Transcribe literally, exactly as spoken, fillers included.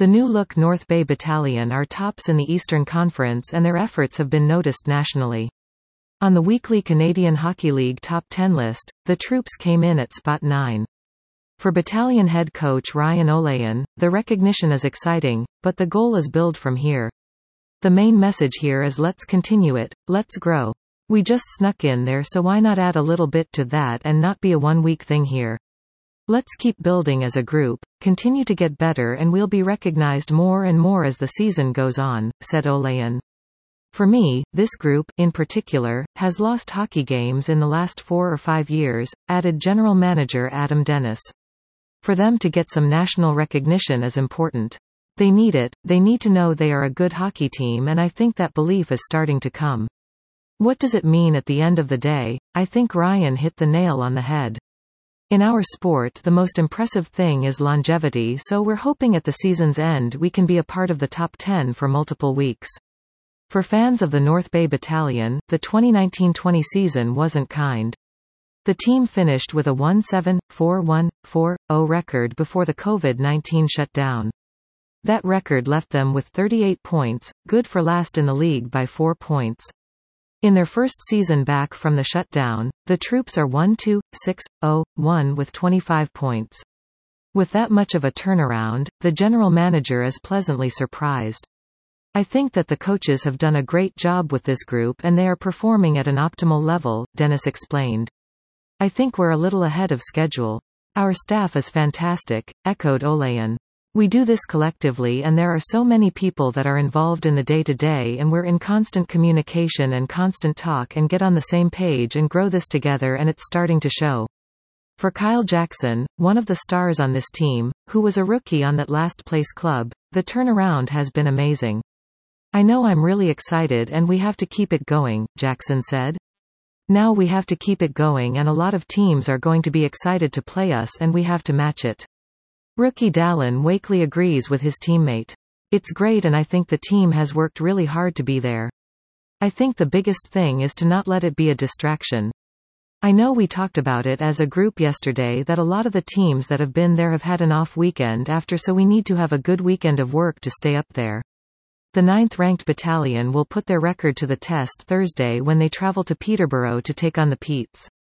The new-look North Bay Battalion are tops in the Eastern Conference and their efforts have been noticed nationally. On the weekly Canadian Hockey League Top ten list, the troops came in at spot nine. For battalion head coach Ryan Olayan, the recognition is exciting, but the goal is build from here. The main message here is let's continue it, let's grow. We just snuck in there, so why not add a little bit to that and not be a one-week thing here? Let's keep building as a group, continue to get better, and we'll be recognized more and more as the season goes on, said Olayan. For me, this group, in particular, has lost hockey games in the last four or five years, added general manager Adam Dennis. For them to get some national recognition is important. They need it, they need to know they are a good hockey team, and I think that belief is starting to come. What does it mean at the end of the day? I think Ryan hit the nail on the head. In our sport, the most impressive thing is longevity, so we're hoping at the season's end we can be a part of the top ten for multiple weeks. For fans of the North Bay Battalion, the twenty nineteen twenty season wasn't kind. The team finished with a one seven, four one, four oh record before the COVID nineteen shutdown. That record left them with thirty-eight points, good for last in the league by four points. In their first season back from the shutdown, the troops are one two, six oh, one with twenty-five points. With that much of a turnaround, the general manager is pleasantly surprised. I think that the coaches have done a great job with this group and they are performing at an optimal level, Dennis explained. I think we're a little ahead of schedule. Our staff is fantastic, echoed Olayan. We do this collectively and there are so many people that are involved in the day-to-day and we're in constant communication and constant talk and get on the same page and grow this together, and it's starting to show. For Kyle Jackson, one of the stars on this team, who was a rookie on that last-place club, the turnaround has been amazing. I know I'm really excited and we have to keep it going, Jackson said. Now we have to keep it going and a lot of teams are going to be excited to play us and we have to match it. Rookie Dallin Wakely agrees with his teammate. It's great and I think the team has worked really hard to be there. I think the biggest thing is to not let it be a distraction. I know we talked about it as a group yesterday that a lot of the teams that have been there have had an off weekend after, so we need to have a good weekend of work to stay up there. The ninth-ranked battalion will put their record to the test Thursday when they travel to Peterborough to take on the Petes.